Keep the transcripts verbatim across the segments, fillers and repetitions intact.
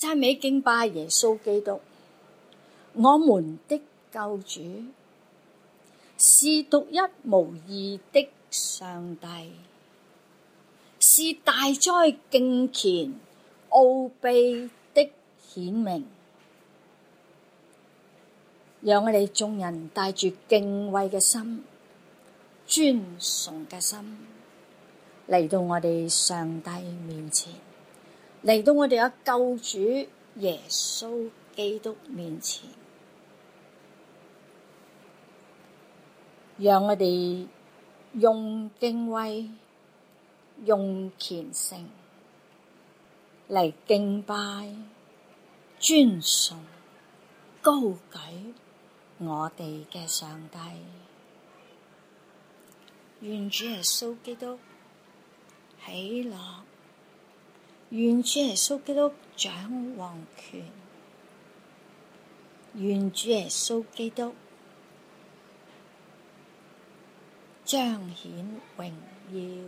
讚美敬拜耶穌基督，我們的救主，是獨一無二的上帝，是大哉敬虔奧秘的顯明。讓我哋眾人帶住敬畏嘅心、尊崇嘅心嚟到我哋上帝面前，嚟到我哋嘅救主耶穌基督面前，讓我哋用敬畏、用虔誠嚟敬拜、尊崇、高舉我哋嘅上帝。願主耶穌基督喜樂，願主耶穌基督掌王權，願主耶穌基督彰顯榮耀，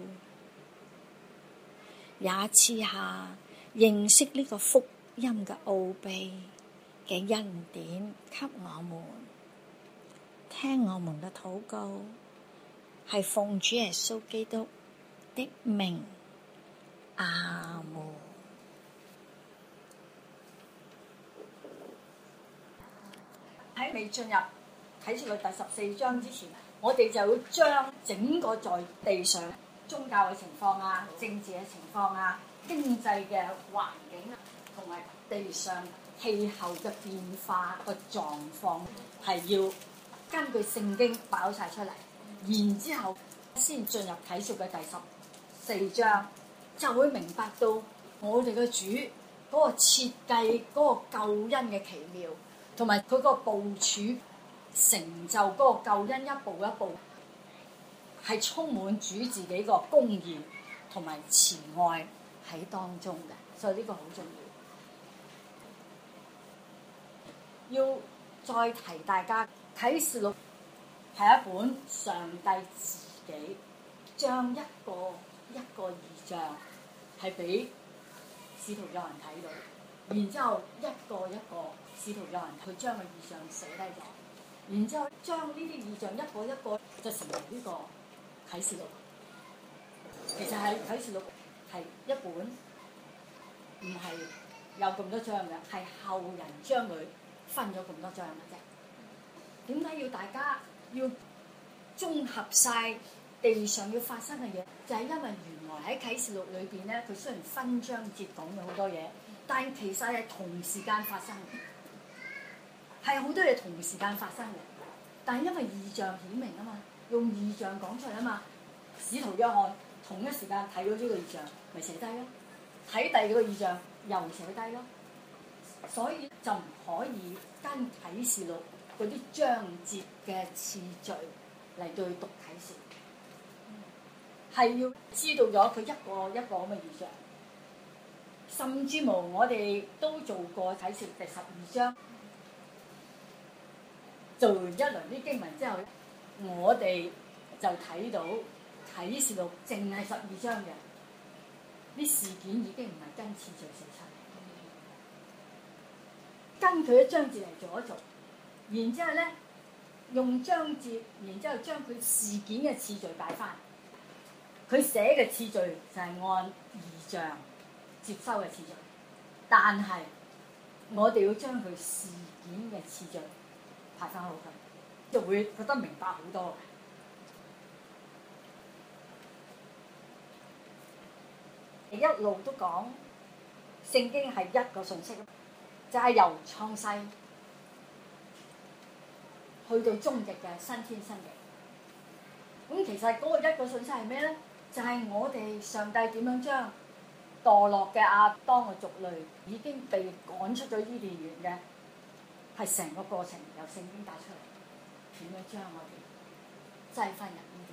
也賜下認識呢個福音嘅奧秘嘅恩典給我們。聽我們嘅禱告，係奉主耶穌基督的名，阿門。喺未進入啟示錄第十四章之前，我哋就要將整個在地上宗教嘅情況啊、政治嘅情況啊、經濟嘅環境啊，同埋地上氣候嘅變化個狀況，係要根據聖經擺晒出嚟，然之後先進入啟示嘅第十四章，就會明白到我哋嘅主嗰個設計、嗰個救恩嘅奇妙，同埋佢個部署成就嗰個救恩一步一步，係充滿主自己個公義同埋慈愛喺當中嘅，所以呢個好重要。要再提大家，啟示錄係一本上帝自己將一個一個異象係俾使徒約翰睇到，然之後一個一個使徒約翰佢將個異象寫低咗，然之後將呢啲異象一個一個就成為呢個啟示錄。其實係啟示錄係一本唔係有咁多章嘅，係後人將佢分咗咁多章嘅啫。點解要大家要綜合晒地上要發生嘅嘢？就係因為原來喺啟示錄裏邊咧，佢雖然分章節講咗好多嘢，但其實係同時間發生嘅，係好多嘢同時間發生嘅。但係因為異象顯明啊嘛，用異象講出嚟啊嘛，使徒約翰同一時間睇到呢個異象，咪寫低咯；睇第二個異象又寫低咯。所以就唔可以跟啟示錄嗰啲章節嘅次序嚟對讀啟示，係要知道咗佢一個一個咁嘅異象。甚至乎我哋都做過啟示第十二章，做完一輪啲經文之後，我哋就睇到啟示錄淨係十二章嘅啲事件已經唔係跟次序寫出嚟，跟佢一章節嚟做一做。然之後咧，用章節，然之後將佢事件嘅次序擺翻。佢寫嘅次序就係按異象接收嘅次序，但係我哋要將佢事件嘅次序排翻好佢，就會覺得明白好多。一路都講聖經係一個信息，就係由創世去到終極嘅新天新地。咁其實嗰個一個信息係咩咧？就係、是、我哋上帝點樣將墮落嘅亞當嘅族類已經被趕出咗伊甸園嘅，係成個過程由聖經帶出嚟，點樣將我哋擠翻入伊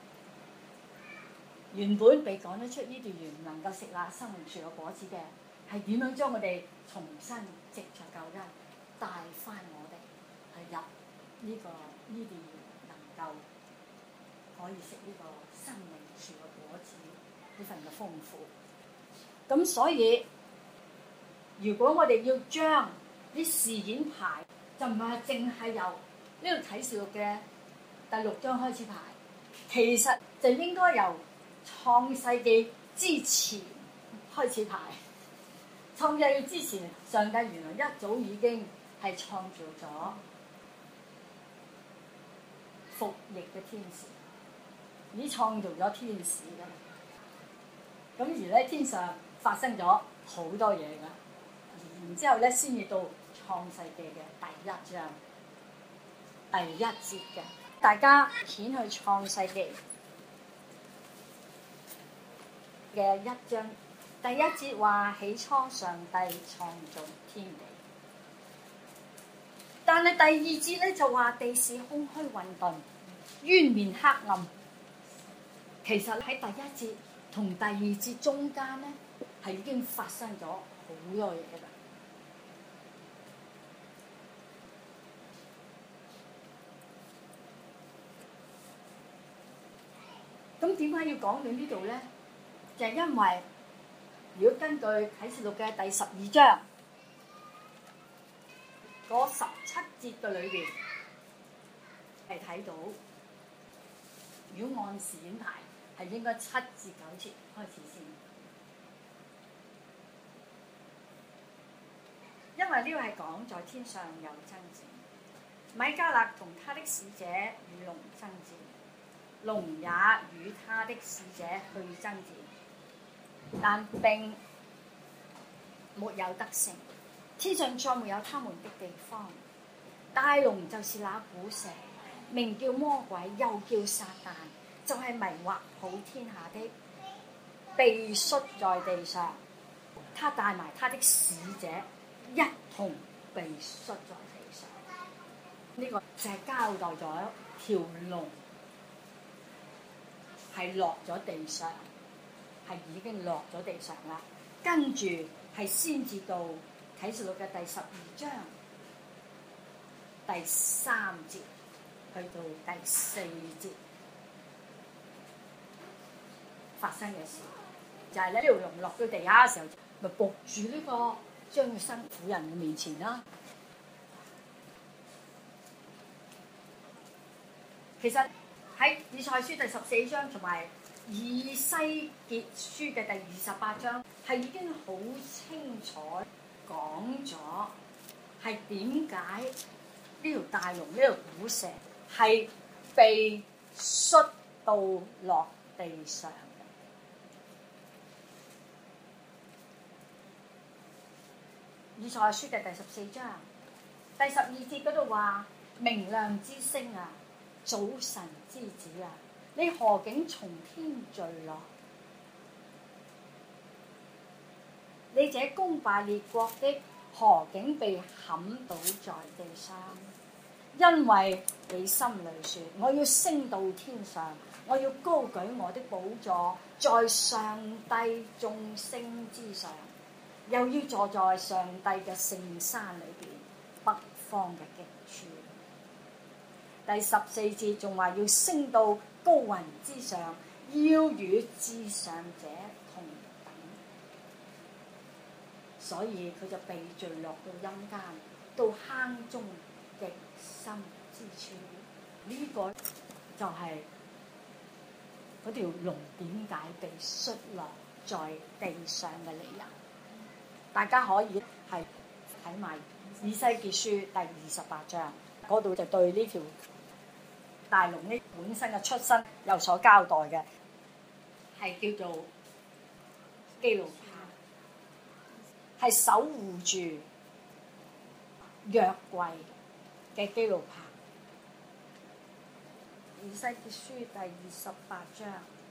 甸園？原本被趕咗出伊甸園唔能夠食那生命樹嘅果子嘅，係點樣將我哋重新藉著救恩帶翻我哋去入呢個伊甸園，能夠可以食呢個生命樹嘅果子，呢份嘅豐富。咁所以如果我哋要將啲事件排，就唔係淨係由呢度啟示錄嘅第六章開始排，其實就應該由創世紀之前開始排。創世紀之前，上帝原來一早已經係創造咗服役嘅天使，已經創造咗天使㗎。咁而咧天上發生咗好多嘢㗎，然之後咧先至到創世紀嘅第一章第一節嘅，大家掀去創世紀嘅一章。第一節話起初上帝創造天地，但係第二節咧就話地是空虛混沌，淵面黑暗。其實喺第一節同第二節中間咧係已經發生咗好多嘢㗎。咁點解要講到呢度咧？就係因為如果根據啟示錄嘅第十二章嗰十七節嘅裏邊，係睇到，如果按時間排，係應該七至九節開始先，因為呢個係講在天上有爭戰，米迦勒同他的使者與龍爭戰，龍也與他的使者去爭戰。但並沒有得勝，天上再沒有他們的地方。大龍就是那古蛇，名叫魔鬼，又叫撒旦，就係、是、迷惑普天下的，被摔在地上。他帶埋他的使者一同被摔在地上。呢、這個就係交代咗條龍係落咗地上。係已經落咗地上啦，跟住係先至到啟示錄嘅第十二章第三節去到第四節發生嘅事，就係咧呢條龍落到地下嘅時候，咪伏住呢個將要生婦人嘅面前啦。其實喺以賽書第十四章同埋以西結書嘅第二十八章係已經好清楚講咗係點解呢條大龍呢條古蛇係被摔到落地上嘅。以賽書嘅第十四章第十二節嗰度話：明亮之星啊，早晨之子啊，你何竟從天墜落？你這攻敗列國的，何竟被砍倒在地上？因為你心裏說：我要升到天上，我要高舉我的寶座，在上帝眾星之上，又要坐在上帝嘅聖山裏邊，北方嘅極處。第十四節仲話要升到高雲之上，要與至上者同等，所以佢就被墜落到陰間，到坑中極深之處。呢、這個就係嗰條龍點解被摔落在地上嘅理由。大家可以係睇埋以西結書第二十八章嗰度，就對呢條大龍呢本身嘅出身有所交代嘅，係叫做基路伯，係守護住約櫃嘅基路伯。以西結書第二十八章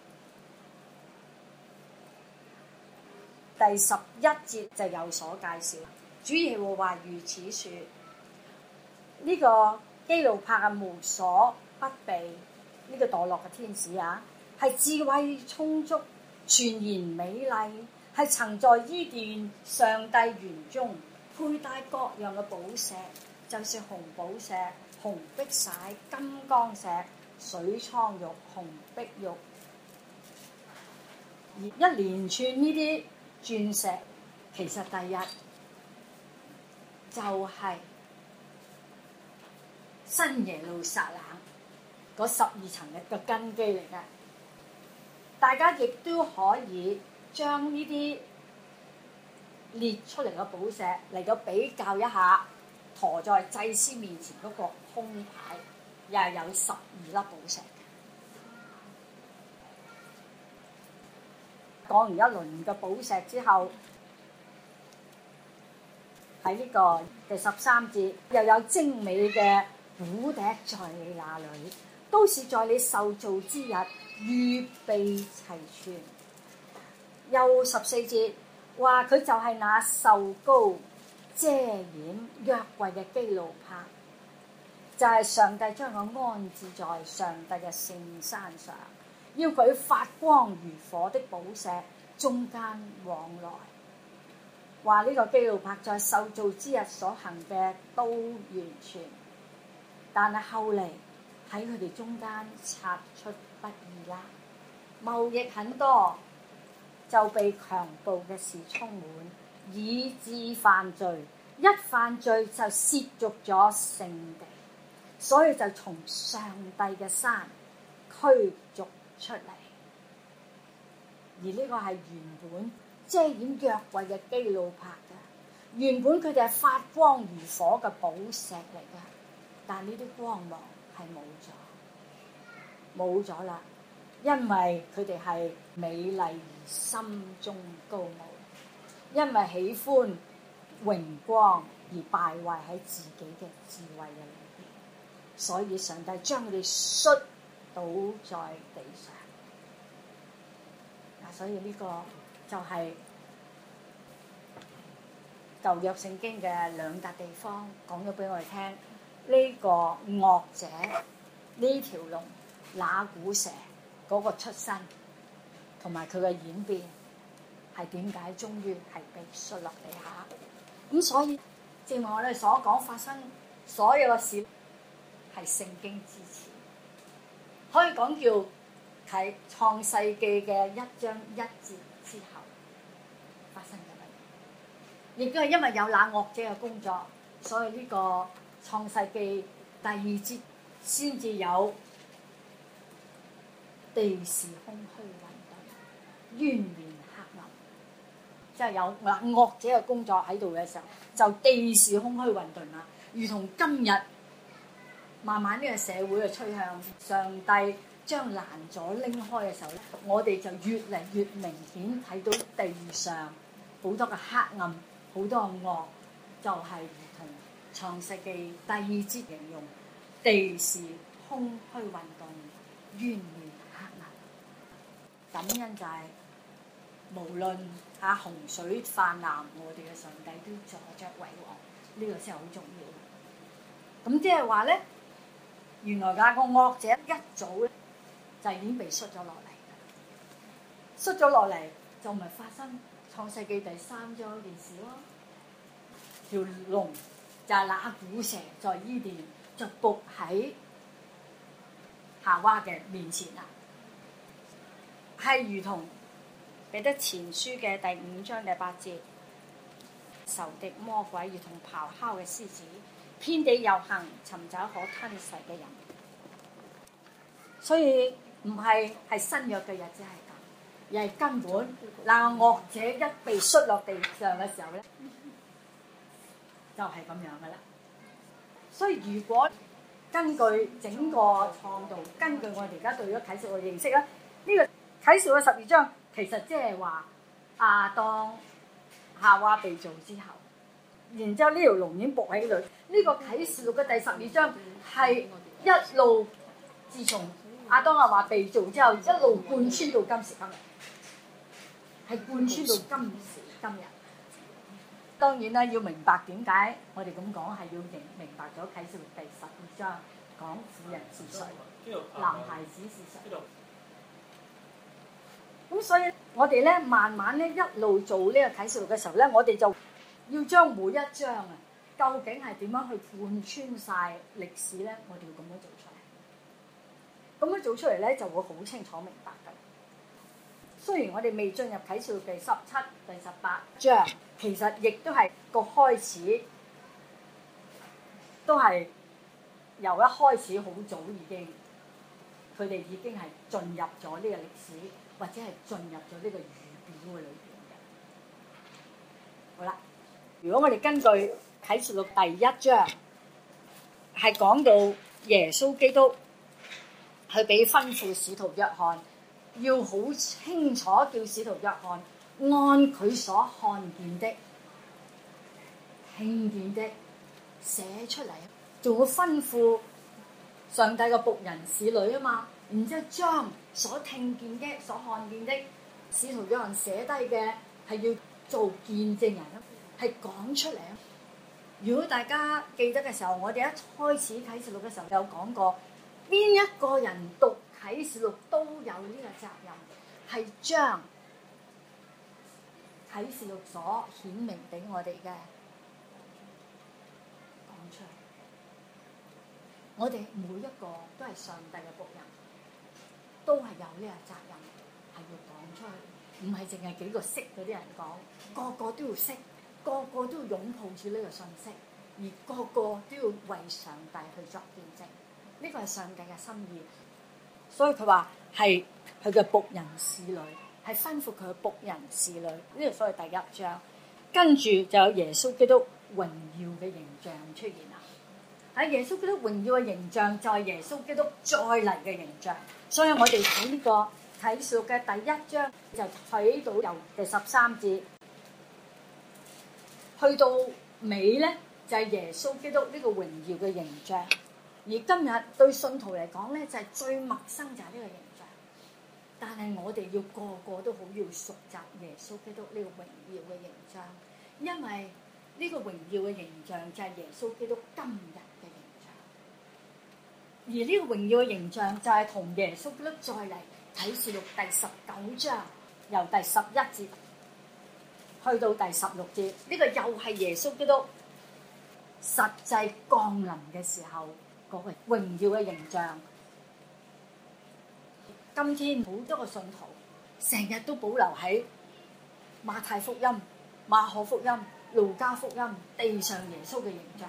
第十一節就有所介紹，主耶和華如此說：呢、這個基路伯係無所不備，呢、這個墮落嘅天使啊，係智慧充足、全然美麗，係曾在伊甸上帝園中佩戴各樣嘅寶石，就是紅寶石、紅碧璽、金剛石、水蒼玉、紅碧玉，而一連串呢啲鑽石，其實第日就係新耶路撒冷嗰十二層嘅個根基嚟嘅。大家亦都可以將呢啲列出嚟嘅寶石嚟到比較一下，馱在祭司面前嗰個胸牌，又係有十二粒寶石。講完一輪嘅寶石之後，喺呢個第十三節又有精美嘅鼓笛在你那裡，都是在你受造之日預備齊全。又十四節話佢就係那受膏遮掩約櫃嘅基路伯，就係、是、上帝將佢安置在上帝嘅聖山上，要佢發光如火的寶石中間往來。話呢個基路伯在受造之日所行嘅都完全，但係後嚟喺佢哋中間察出不義啦，貿易很多，就被強暴嘅事充滿，以致犯罪。一犯罪就褻瀆咗聖地，所以就從上帝嘅山驅逐出嚟。而呢個係原本遮掩約櫃嘅基路伯嘅，原本佢哋係發光如火嘅寶石嚟嘅，但呢啲光芒係冇咗，冇咗啦，因為佢哋係美麗而心中高傲，因為喜歡榮光而敗壞喺自己嘅智慧嘅裏邊，所以上帝將佢哋摔倒在地上。嗱，所以呢個就係舊約聖經嘅兩笪地方講咗俾我哋聽，呢個惡者呢條龍那古蛇嗰個出身同埋佢嘅演變係點解終於係被摔落地下。咁所以正如我哋所講，發生所有嘅事係聖經支持，可以講叫睇創世記嘅一章一節之後發生嘅嘢，亦都係因為有那惡者嘅工作，所以呢個創世記第二節先至有地是空虛混沌，淵面黑暗，即係有那惡者嘅工作喺度嘅時候，就地是空虛混沌啦。如同今日慢慢呢個社會嘅趨向，上帝將攔阻拎開嘅時候咧，我哋就越嚟越明顯睇到地上好多嘅黑暗，好多嘅惡，就係、是、如同創世記第二節形容，地是空虛混沌，淵面黑暗。感恩就係、是、無論嚇洪水泛濫，我哋嘅上帝都坐著為王，呢、這個先係好重要。咁即係話咧，原來嗰個惡者一早咧就已經被摔咗落嚟，摔咗落嚟就咪發生創世記第三章嗰件事咯。條龍就係那古蛇在伊甸就伏喺夏娃嘅面前啦，係如同彼得前書嘅第五章第八節，仇敵魔鬼如同咆哮嘅獅子，遍地遊行，尋找可吞噬嘅人。所以唔係係新約嘅日子係咁，而係根本嗱惡者一被摔落地上嘅時候咧，就係、是、咁樣噶啦。所以如果根據整個創造，根據我哋而家對咗啟示錄嘅認識咧，呢、這個啟示錄嘅十二章其實即係話亞當夏娃被造之後，然之後呢條龍已經伏喺度。呢、這個啟示錄嘅第十二章係一路自從亞當夏娃被造之後，一路貫穿到今時今日，係貫穿到今時今日。當然啦，要明白點解我哋咁講，係要明明白咗啟示錄第十二章講婦人是誰，男孩子是誰。咁所以我哋咧慢慢咧一路做呢個啟示錄嘅時候咧，我哋就要將每一章啊，究竟係點樣去貫穿晒歷史咧？我哋要咁樣做出嚟。咁樣做出嚟咧，就會好清楚明白㗎。雖然我哋未進入啟示錄第十七、第十八章，其實亦都係個開始， 都係由一開始好早已經，佢哋已經係進入咗呢個歷史，或者係進入咗呢個預表嘅裏邊嘅。好啦，如果我哋根據啟示錄第一章，係講到耶穌基督去俾吩咐使徒約翰，要好清楚叫使徒約翰按佢所看見的、聽見的寫出嚟，仲會吩咐上帝嘅僕人使女啊嘛，然之後將所聽見嘅、所看見的，使徒約翰寫低嘅係要做見證人，係講出嚟啊！如果大家記得嘅時候，我哋一開始啟示錄嘅時候有講過，邊一個人讀啟示錄都有呢個責任，係將啟示錄所顯明俾我哋嘅講出嚟。我哋每一個都係上帝嘅僕人，都係有呢個責任，係要講出去，唔係淨係幾個識嗰啲人講，個個都要識。個個都要擁抱住呢個信息，而個個都要為上帝去作見證，呢個係上帝嘅心意。所以佢話係佢嘅僕人使女，係吩咐佢嘅僕人使女。呢個所謂第一章，跟住就有耶穌基督榮耀嘅形象出現啦。喺耶穌基督榮耀嘅形象就係耶穌基督再嚟嘅形象。所以我哋睇呢個啟示錄嘅第一章就睇到由第十三節。去到尾咧，就係、是、耶穌基督呢個榮耀嘅形象。而今日對信徒嚟講咧，就係、是、最陌生就係呢個形象。但係我哋要個個都好要熟習耶穌基督呢個榮耀嘅形象，因為呢個榮耀嘅形象就係耶穌基督今日嘅形象。而呢個榮耀嘅形象就係同耶穌基督再嚟啟示錄第十九章由第十一節。去到第十六節，呢、這個又係耶穌基督實際降臨嘅時候嗰個榮耀嘅形象。今天好多個信徒成日都保留喺馬太福音、馬可福音、路加福音地上耶穌嘅形象，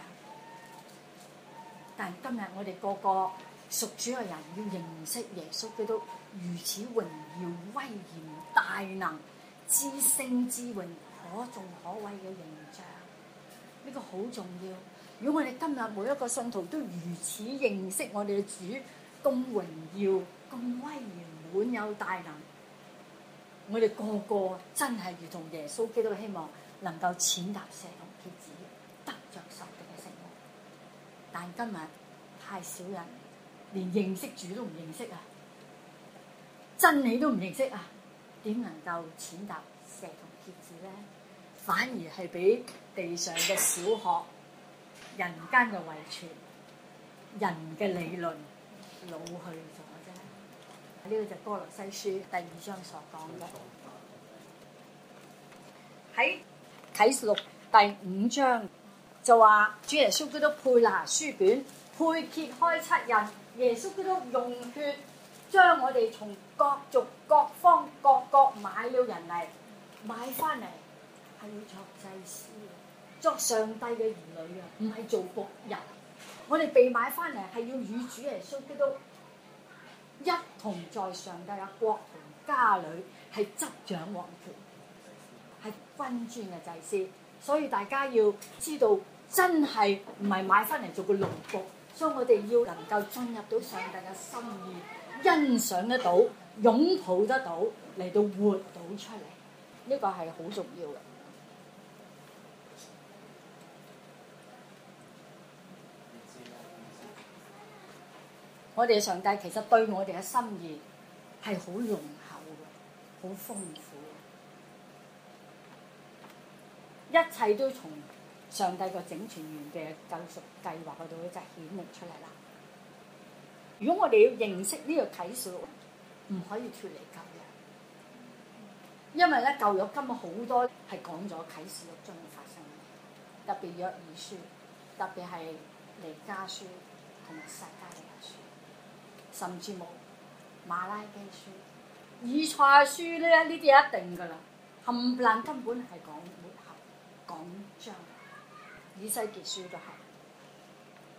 但今日我哋個個屬主嘅人要認識耶穌基督如此榮耀、威嚴、大能、至聖至榮、可頌可畏嘅形象，呢、這個好重要。如果我哋今日每一個信徒都如此認識我哋嘅主，咁榮耀、咁威嚴、滿有大能，我哋個個真係如同耶穌基督希望能夠踐踏蛇同蠍子，得着仇敵嘅勝利。但今日太少人連認識主都唔認識啊，真理都唔認識啊，點能夠踐踏蛇同蠍子咧？反而係俾地上嘅小學、人間嘅遺傳、人嘅理論老去咗啫。呢、這個就係歌羅西書第二章所講嘅。喺啟示錄第五章就話主耶穌基督配拿書卷，配揭開七印，耶穌基督用血將我哋從各族各方各國買了人嚟，買翻嚟。係要作祭司，作上帝嘅兒女啊，唔係做僕人。我哋被買翻嚟係要與主耶穌基督一同在上帝嘅國同家裏係執掌王權，係君尊嘅祭司。所以大家要知道，真係唔係買翻嚟做個奴僕。所以我哋要能夠進入到上帝嘅心意，欣賞得到、擁抱得到，嚟到活到出嚟。呢、這個係好重要嘅。我哋嘅上帝其實對我哋嘅心意係好濃厚嘅，好豐富嘅，一切都從上帝個整全完嘅救贖計劃嗰度咧，就顯明出嚟啦。如果我哋要認識呢個啟示錄，唔可以脫離舊約，因為咧舊約今日好多係講咗啟示錄將會發生嘅，特別約珥書，特別係彌迦書同埋撒迦利亞書。甚至冇馬拉基書、以賽亞書咧，呢啲一定噶啦，冚唪唥根本係講末後、講將來。以西結書都係，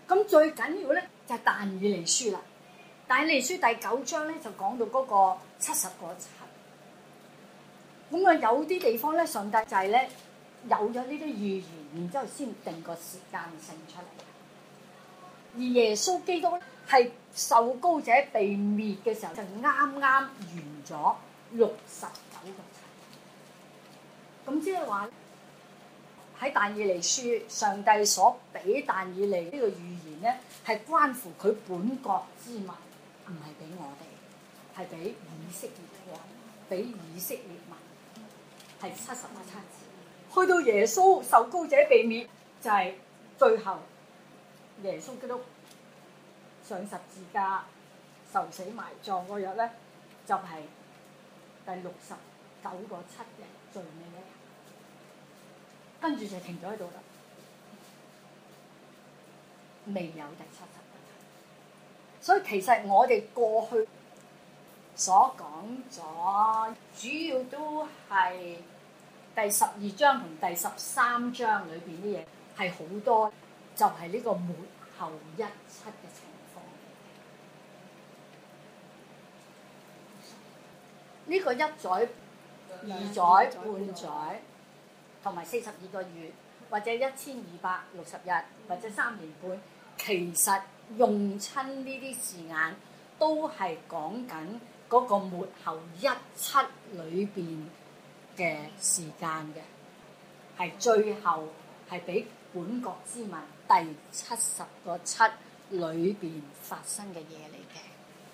咁最緊要咧就係但以理書啦。但以理書第九章咧就講到嗰個七十個七。咁啊有啲地方咧，上帝就係咧有咗呢啲預言，然之後先定個時間性出嚟。而耶穌基督係受膏者被滅嘅時候，就啱啱完咗六十九個七。咁即係話喺但以理書，上帝所俾但以理呢個預言咧，係關乎佢本國之民，唔係俾我哋，係俾以色列國，俾以色列民，係七十個七字。去到耶穌受膏者被滅，就係、是、最後耶穌基督上十字架受死埋葬嗰日咧，就係、是、第六十九個七日最尾一日，跟住就停咗喺度啦，未有第七十個七。所以其實我哋過去所講咗，主要都係第十二章同第十三章裏邊啲嘢係好多，就係、是、呢個末後一七嘅情況。呢、這個一載、二載、半載同埋四十二個月，或者一千二百六十日，或者三年半，其實用親呢啲字眼都係講緊嗰個末後一七裏邊嘅時間嘅，係最後係俾本國之民第七十個七裏邊發生嘅嘢嚟嘅。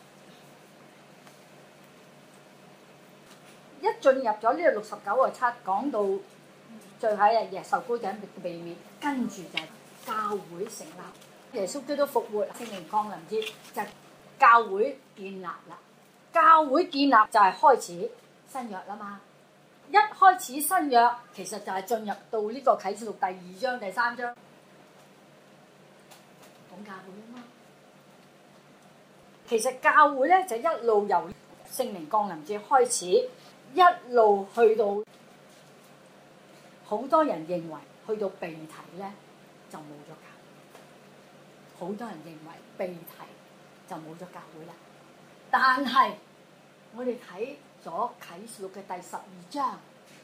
一進入咗呢個六十九個七，講到最後一日耶受膏者被滅，跟住就係教會成立，耶穌基督復活，聖靈降臨之就係教會建立啦。教會建立就係開始新約啦嘛。一開始新約其實就係進入到呢個啟示錄第二章、第三章講教會啊嘛。其實教會咧就一路由聖靈降臨至開始，一路去到好多人認為去到被提咧就冇咗教會，好多人認為被提就冇咗教會啦。但係我哋睇咗啟示錄嘅第十二章，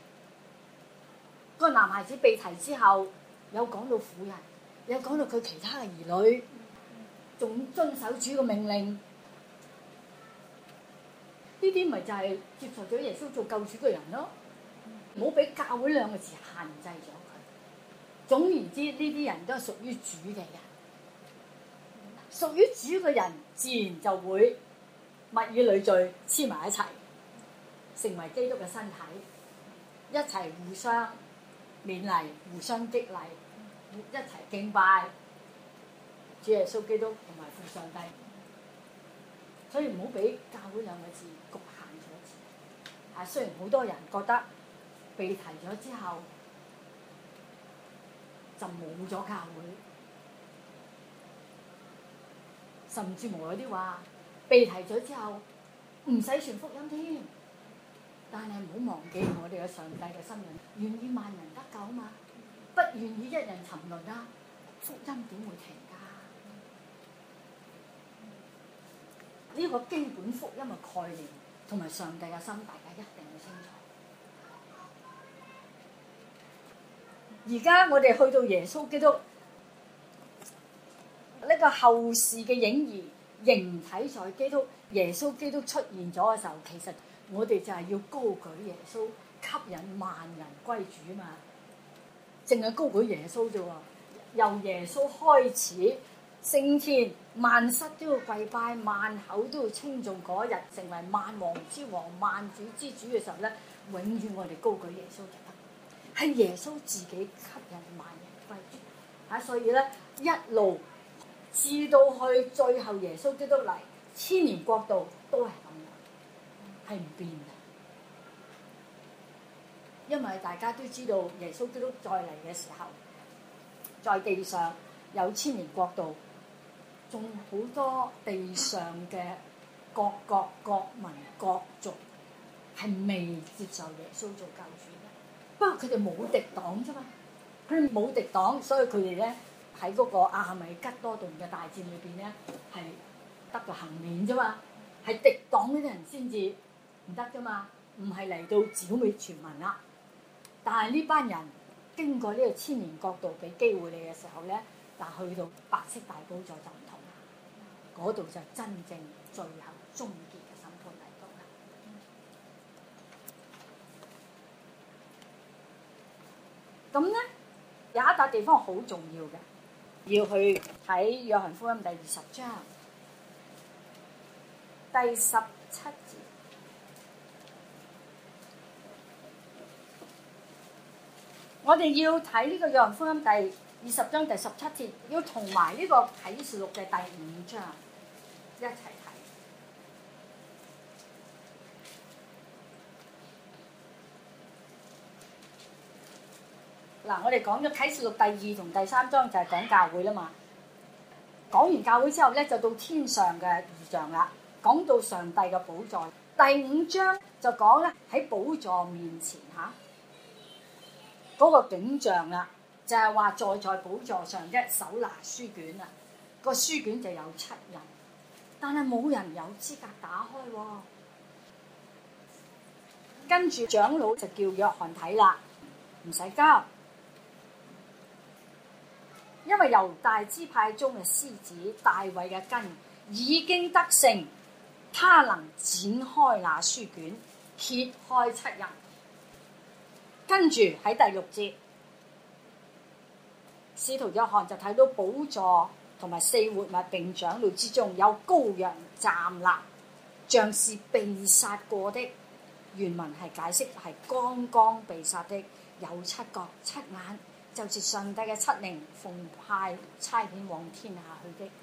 個男孩子被提之後，有講到婦人，有講到佢其他嘅兒女，仲遵守主嘅命令，呢啲咪就係接受咗耶穌做救主嘅人咯。唔好俾教會兩個字限制咗佢。總言之，呢啲人都係屬於主嘅人，屬於主嘅人自然就會物以類聚，黐埋一齊，成為基督嘅身體，一齊互相勉勵，互相激勵，一齊敬拜主耶穌基督同埋父上帝。所以唔好俾教會兩個字局限咗。啊，雖然好多人覺得被提咗之後就冇咗教會，甚至乎有啲話被提咗之後唔使傳福音添。但係唔好忘記我哋嘅上帝嘅心意，願意萬人得救嘛，不願意一人沉淪啊！福音點會停㗎？呢、這個基本福音嘅概念同埋上帝嘅心，大家一定要清楚。而家我哋去到耶穌基督呢、這個後世嘅影兒形體在基督，耶穌基督出現咗嘅時候，其實我哋就係要高舉耶穌，吸引萬人歸主嘛。淨係高舉耶穌啫喎，由耶穌開始升天，萬膝都要跪拜，萬口都要稱頌嗰一日，成為萬王之王、萬主之主嘅時候咧，永遠我哋高舉耶穌就得。係耶穌自己吸引萬人歸主，嚇！所以咧一路至到去最後耶穌基督嚟，千年國度都係咁樣，係唔變嘅。因為大家都知道耶穌基督再嚟嘅時候，在地上有千年國度，仲好多地上嘅各國各民各族係未接受耶穌做救主嘅。不過佢哋冇敵黨啫嘛，佢哋冇敵黨，所以佢哋咧喺嗰個亞米吉多頓嘅大戰裏邊咧，係得個幸免啫嘛，係敵擋呢啲人先至唔得啫嘛，唔係嚟到剿滅全民啦。但係呢班人經過呢個千年國度俾機會你嘅時候咧，但去到白色大寶座就唔同啦，嗰度就真正最後終結嘅審判嚟到啦。咁咧有一笪地方好重要嘅，要去睇約翰福音第二十章第十七節。我哋要睇呢個約翰福音第二十章第十七節，要同埋呢個啟示錄嘅第五章一齊睇。嗱，我哋講咗啟示錄第二同第三章就係講教會啦嘛。講完教會之後咧，就到天上嘅異象啦。講到上帝嘅寶座，第五章就講咧喺寶座面前嚇。嗰個景象啦，就係話坐在寶座上嘅手拿書卷啊，個書卷就有七印，但係冇人有資格打開喎。跟住長老就叫約翰睇啦，唔使急，因為猶大支派中嘅獅子大衛嘅根已經得勝，他能展開那書卷，揭開七印。跟住喺第六節，使徒約翰就睇到寶座同埋四活物並長老之中有羔羊站立，像是被殺過的。原文係解釋係剛剛被殺的，有七角七眼，就是上帝嘅七靈奉派差遣往天下去的。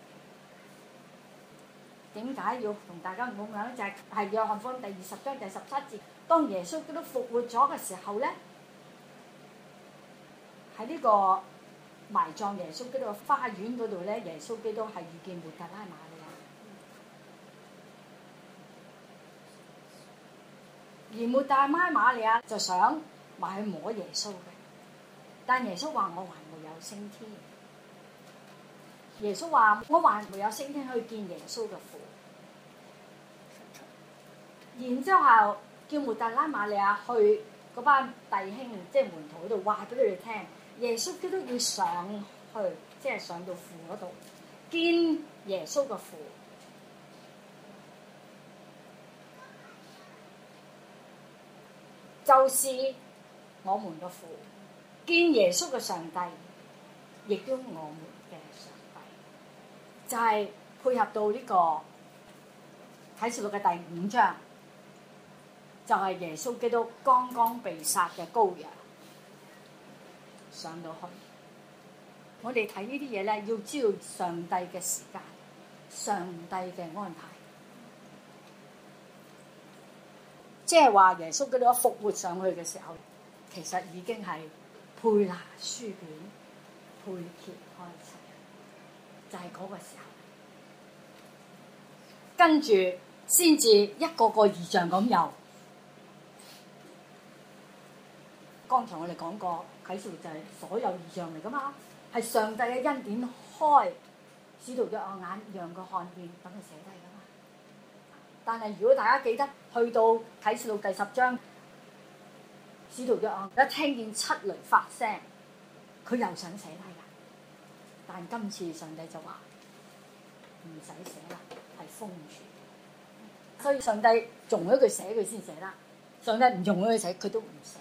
點解要同大家講咧？就係、是、係約翰福音第二十章第十七節，當耶穌基督復活咗嘅時候咧。喺呢個埋葬耶穌基督嘅花園嗰度咧，耶穌基督係遇見抹大拉瑪利亞，而抹大拉瑪利亞就想埋去摸耶穌嘅，但耶穌話：我還沒有升天。耶穌話：我還沒有升天去見耶穌嘅父。然之後叫抹大拉瑪利亞去嗰班弟兄，即係門徒嗰度話俾佢哋聽。耶穌基督要上去，即係上到父嗰度見耶穌嘅父，就是我們嘅父。見耶穌嘅上帝，亦都我們嘅上帝，就係、是、配合到呢個啟示錄嘅第五章，就係、是、耶穌基督剛剛被殺嘅羔羊。上到去，我哋睇呢啲嘢咧，要知道上帝嘅時間，上帝嘅安排，即係話耶穌基督復活上去嘅時候，其實已經係配拿書卷，配揭開齊，就係、是、嗰個時候，跟住先至一個個異象咁有。剛才我哋講過。啟示錄就係所有異象嚟噶嘛，係上帝嘅恩典開使徒約翰眼，讓佢看見，等佢寫低噶嘛。但係如果大家記得去到啟示錄第十章，使徒約翰一聽見七雷發聲，佢又想寫低噶，但今次上帝就話唔使寫啦，係封住。所以上帝容咗佢寫，佢先寫啦；上帝唔容咗佢寫，佢都唔寫。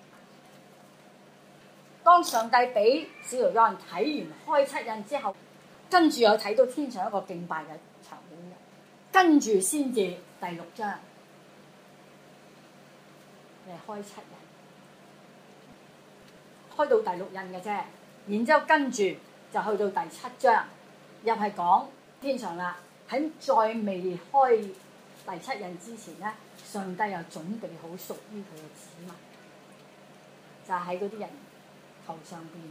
當上帝俾使徒約翰睇完開七印之後，跟住又睇到天上一個敬拜嘅場面嘅，跟住先至第六章嚟開七印，開到第六印嘅啫。然之後跟住就去到第七章，又係講天上啦。喺再未開第七印之前咧，上帝又準備好屬於佢嘅子民，就喺嗰啲人頭上邊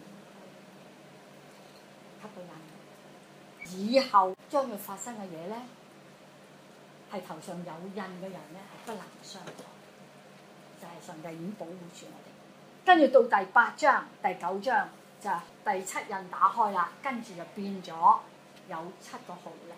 刻到印，以後將會發生嘅嘢咧，係頭上有印嘅人咧係不能傷害，就係、是、上帝已經保護住我哋。跟住到第八章、第九章就就第七印打開啦，跟住就變咗有七個號咧。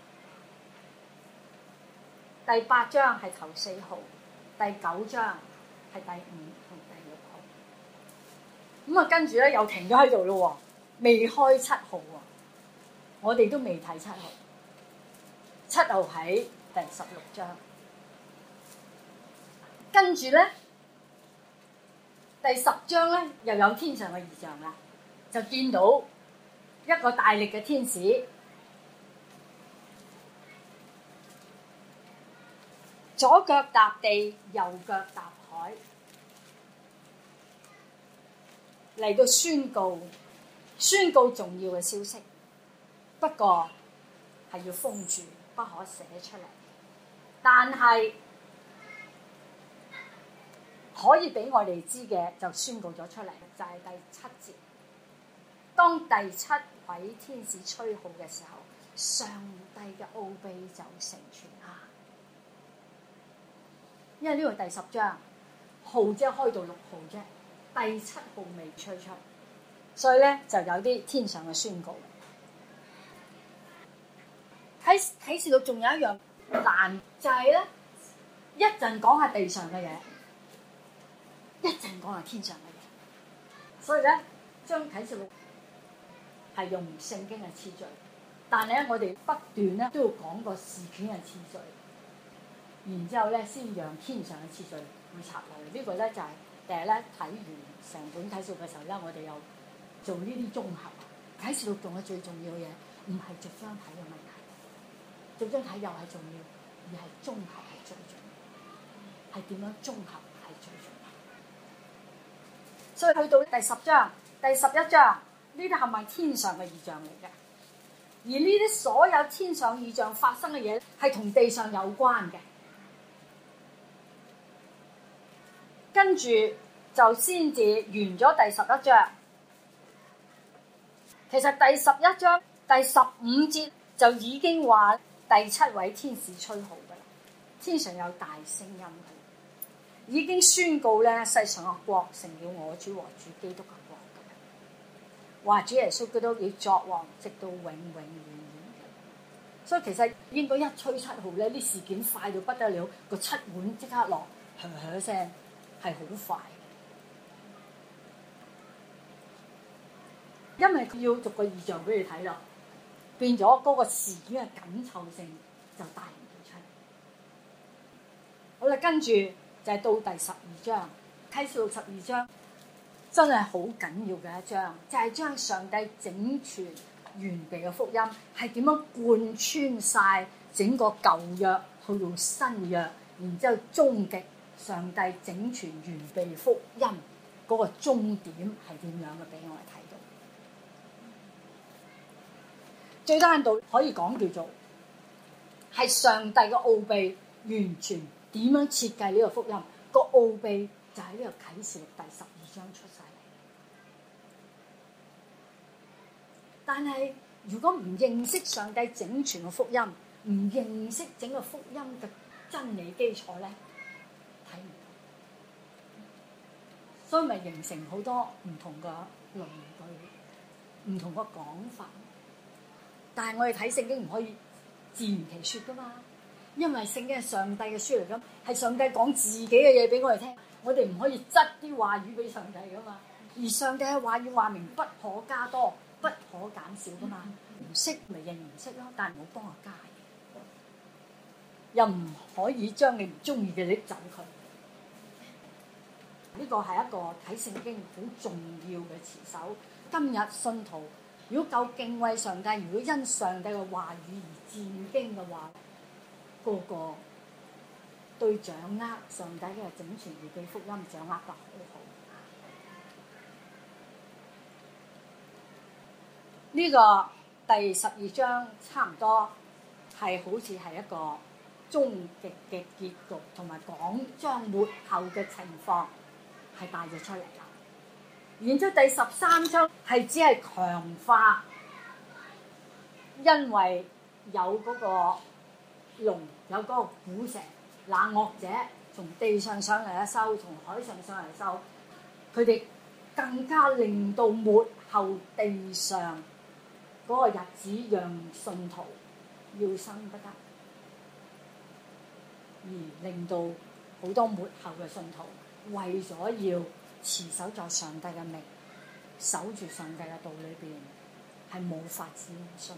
第八章係頭四號，第九章係第五同第六號。咁啊，跟住咧又停咗喺度咯，未開七號喎。我哋都未睇七號，七號喺第十六章。跟住咧，第十章咧又有天上嘅異象啦，就見到一個大力嘅天使，左腳踏地，右腳踏海，嚟到宣告宣告重要嘅消息。不過係要封住，不可寫出嚟。但係可以俾我哋知嘅就宣告咗出嚟，就係、是、第七節。當第七位天使吹號嘅時候，上帝嘅奧秘就成全啦。因為呢個第十章號即係開到六號啫，第七號未吹出，所以咧就有啲天上嘅宣告。喺啟示錄仲有一樣難，就係咧一陣講下地上嘅嘢，一陣講下天上嘅嘢。所以咧將啟示錄係用聖經嘅次序，但係咧我哋不斷咧都要講個事件嘅次序，然之後咧先讓天上嘅次序會插落嚟。這個、呢個咧就係第日咧睇完成本啟示錄嘅時候咧，我哋又做呢啲綜合。啟示錄仲有最重要嘅嘢，唔係逐章睇嘅問題。逐章睇又係重要，而係綜合係最重要，係點樣綜合係最重要。所以去到第十章、第十一章，呢啲係咪天上嘅異象嚟嘅？而呢啲所有天上異象發生嘅嘢，係同地上有關嘅。跟住就先至完咗第十一章。其實第十一章第十五節就已經話。第七位天使吹號㗎啦，天上有大聲音，已經宣告咧世上嘅國成了我主和主基督嘅國㗎啦。話主耶穌基督要作王，直到永永遠遠。所以其實應該一吹七號咧，啲事件快到不得了，個七碗即刻落，響響聲係好快嘅，因為佢要逐個異象俾你睇啦。變咗嗰個事件嘅緊湊性就帶唔到出嚟。好啦，跟住就係到第十二章，啟示錄十二章真係好緊要嘅一章，就係、是、將上帝整全完備嘅福音係點樣貫穿晒整個舊約去到新約，然之後終極上帝整全完備福音嗰個終點係點樣嘅，俾我哋睇到。最單獨可以講叫做係上帝嘅奧秘，完全點樣設計呢個福音，個奧秘就喺呢個啟示錄第十二章出晒嚟。但係如果唔認識上帝整全嘅福音，唔認識整個福音嘅真理基礎咧，睇唔到，所以咪形成好多唔同嘅論據，唔同嘅講法。但係我哋睇聖經唔可以自圓其説噶嘛，因為聖經係上帝嘅書嚟㗎，係上帝講自己嘅嘢俾我哋聽，我哋唔可以執啲話語俾上帝㗎嘛。而上帝嘅話語話明不可加多，不可減少㗎嘛。唔識咪認唔識咯，但係唔好幫我加嘢，又唔可以將你唔中意嘅拎走佢。呢個係一個睇聖經好重要嘅持守。今日信徒如果夠敬畏上帝，如果因上帝嘅話語而戰經嘅話，個個對掌握上帝嘅整全完備福音掌握得好好。呢、這個第十二章差唔多係好似係一個終極嘅結局，同埋講將末後嘅情況係帶咗出嚟啦。然之後第十三章係只係強化，因為有嗰個龍，有嗰個古城，那惡者從地上上嚟一收，從海上上嚟收，佢哋更加令到末後地上嗰個日子，讓信徒要生不得，而令到好多末後嘅信徒為咗要持守在上帝嘅名，守住上帝嘅道裏邊，係冇法子信。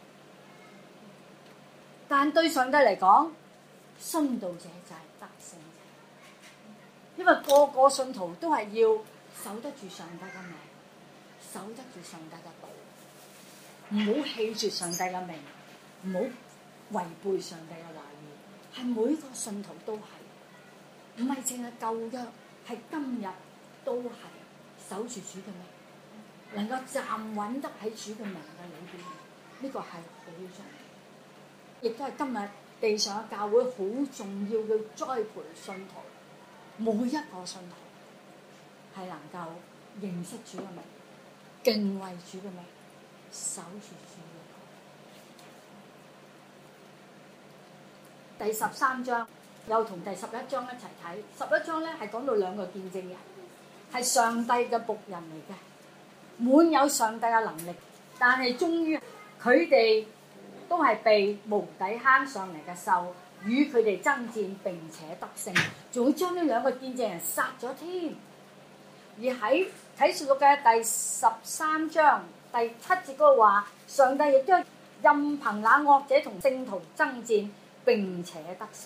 但對上帝嚟講，殉道者就係得勝者，因為個個信徒都係要守得住上帝嘅名，守得住上帝嘅道，唔好棄絕上帝嘅名，唔好違背上帝嘅話語。係每個信徒都係，唔係淨係舊約，係今日都係守住主嘅名，能夠站穩得喺主嘅名嘅裏邊，呢個係好重要。亦都係今日地上嘅教會好重要嘅栽培信徒，每一個信徒係能夠認識主嘅名，敬畏主嘅名，守住主嘅道。第十三章又同第十一章一齊睇，十一章咧係講到兩個見證人，係上帝嘅僕人嚟嘅，滿有上帝嘅能力，但係終於佢哋都係被無底坑上嚟嘅獸與佢哋爭戰，並且得勝，仲會將呢兩個見證人殺咗添。而喺啟示錄嘅第十三章第七節嗰度話，上帝亦都任憑那惡者同聖徒爭戰，並且得勝。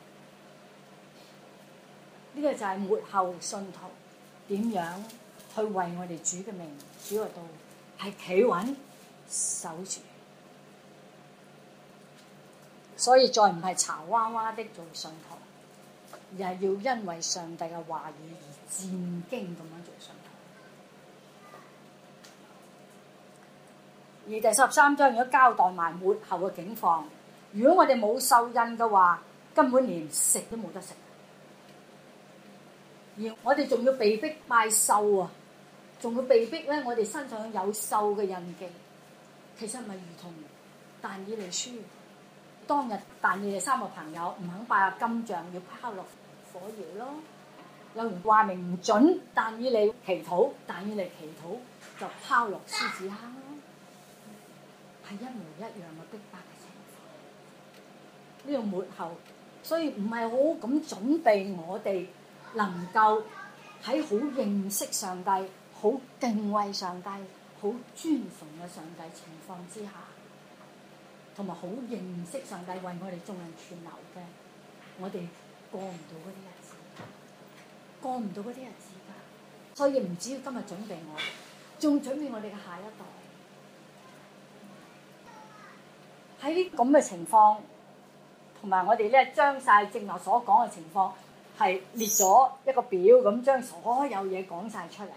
呢、這個就係末後信徒點樣去為我哋主嘅名、主嘅道係企穩守住。所以再唔係查娃娃的做信徒，而係要因為上帝嘅話語而戰兢咁樣做信徒。而第十三章如果交代埋末後嘅境況，如果我哋冇受印嘅話，根本連食都冇得食。而我哋仲要被逼拜獸啊，仲要被逼咧，我哋身上有獸嘅印記。其實咪如同但以理書。當日但以理三個朋友唔肯拜金像，要拋落火窯咯。有人話明唔準但以理祈禱，但以理祈禱就拋落獅子坑咯，係一模一樣嘅逼迫嘅情況。呢個末後，所以唔係好咁準備我哋能夠喺好認識上帝、好敬畏上帝、好尊崇嘅上帝情況之下，同埋好認識上帝為我哋眾人存留嘅，我哋過唔到嗰啲日子，過唔到嗰啲日子㗎。所以唔只要今日準備我，仲準備我哋嘅下一代。喺呢咁嘅情況，同埋我哋咧將晒正話所講嘅情況係列咗一個表，咁將所有嘢講晒出嚟。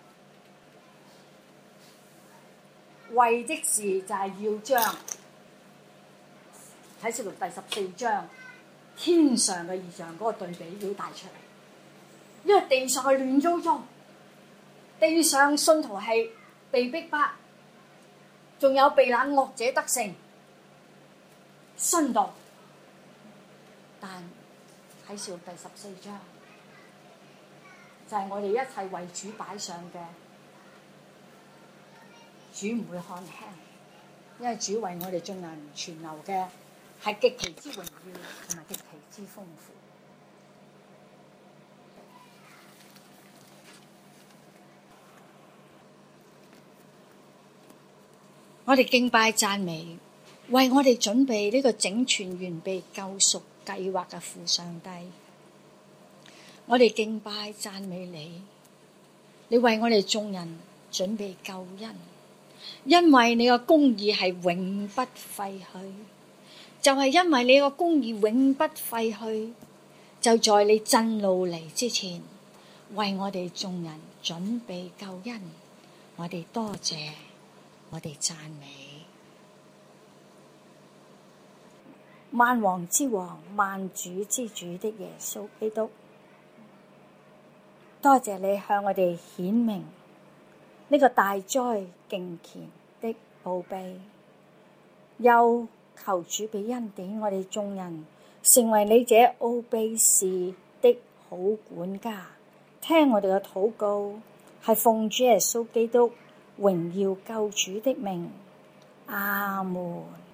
為的事就係要將啟示錄第十四章天上嘅異象嗰個對比表帶出嚟，因為地上係亂糟糟，地上信徒係被逼迫，仲有被那惡者得勝，殉道。但啟示錄第十四章就係、是、我哋一切為主擺上嘅，主唔會看輕，因為主為我哋眾人存留嘅係極其之榮耀同埋極其之豐富。我哋敬拜讚美，為我哋準備呢個整全完備救贖計劃嘅父上帝。我哋敬拜讚美你，你為我哋眾人準備救恩，因為你個公義係永不廢去。就係因為你個公義永不廢去，就在你震怒嚟之前，為我哋眾人準備救恩。我哋多謝，我哋讚美。萬王之王，萬主之主的耶穌基督，多謝你向我哋顯明呢個大哉敬虔的奧秘，又求主俾恩典我哋眾人成為你這奧秘事的好管家。聽我哋嘅禱告，係奉主耶穌基督榮耀救主的名，阿門。